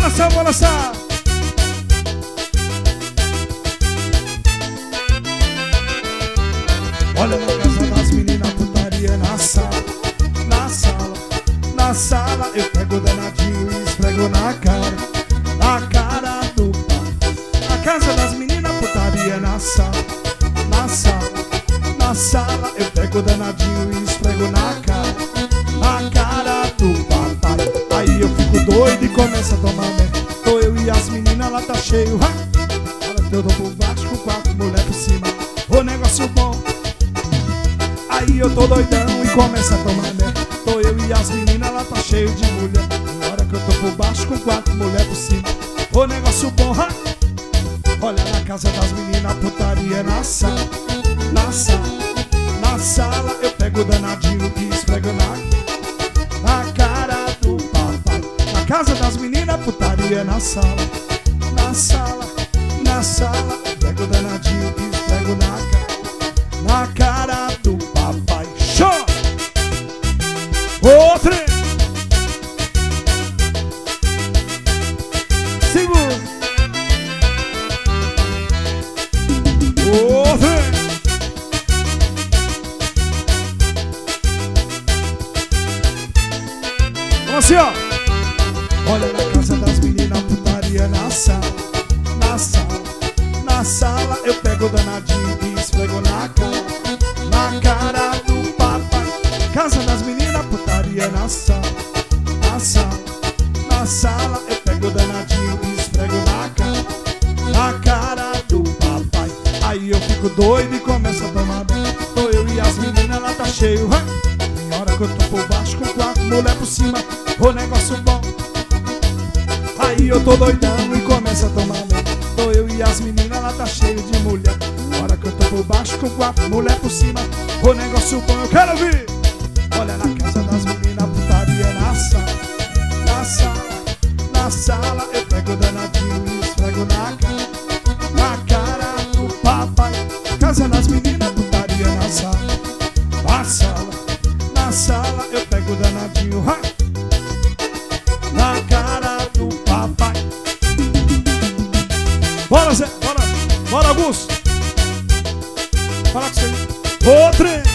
balançar, balançar. Olha na casa das meninas, putaria na sala. Na sala, na sala. Eu pego o danadinho e esfrego na cara do papai. Na casa das meninas, putaria na sala. Na sala, na sala. Eu pego o danadinho e esfrego na cara do papai. Aí eu fico doido e começo a tomar merda. Tô eu e as meninas, lá tá cheio. Olha, eu tô por baixo com 4 mulher por cima. Ô negócio bom. Aí eu tô doidão e começo a tomar merda. Tô eu e as meninas, lá tá cheio de mulher. Na hora que eu tô por baixo com 4 mulher por cima. Ô negócio bom, ha? Olha na casa das meninas, putaria na sala. Na sala, na sala. Eu pego o danadinho e esfrego na cara do papai. Na casa das meninas, putaria na sala. Na sala, na sala. Eu pego o danadinho e esfrego na cara do papai. Show! Outro! Segura! Outro! Vamos assim, ó! Olha na casa das meninas, putaria na sala. Na sala, na sala. Eu pego o danadinho e esfrego na cara do papai. Casa das meninas, putaria na sala. Na sala, na sala. Eu pego o danadinho e esfrego na cara do papai. Aí eu fico doido e começo a tomar banho. Tô eu e as meninas, lá tá cheio. Tem hora que eu tô por baixo com 4 mulher por cima. O negócio bom. Aí eu tô doidão e começo a tomar banho. Tô eu e as meninas, lá tá cheio de mulher. Na hora que eu tô por baixo com 4 mulher por cima. O negócio bom, eu quero ouvir. Olha na casa das meninas, putaria na sala. Na sala, na sala. Eu pego o danadinho e esfrego na cara do papai. Casa das meninas, putaria na sala. Na sala, na sala. Eu pego o danadinho na cara do papai. Bora, Zé, bora, bora, Augusto. Fala com você. Outro.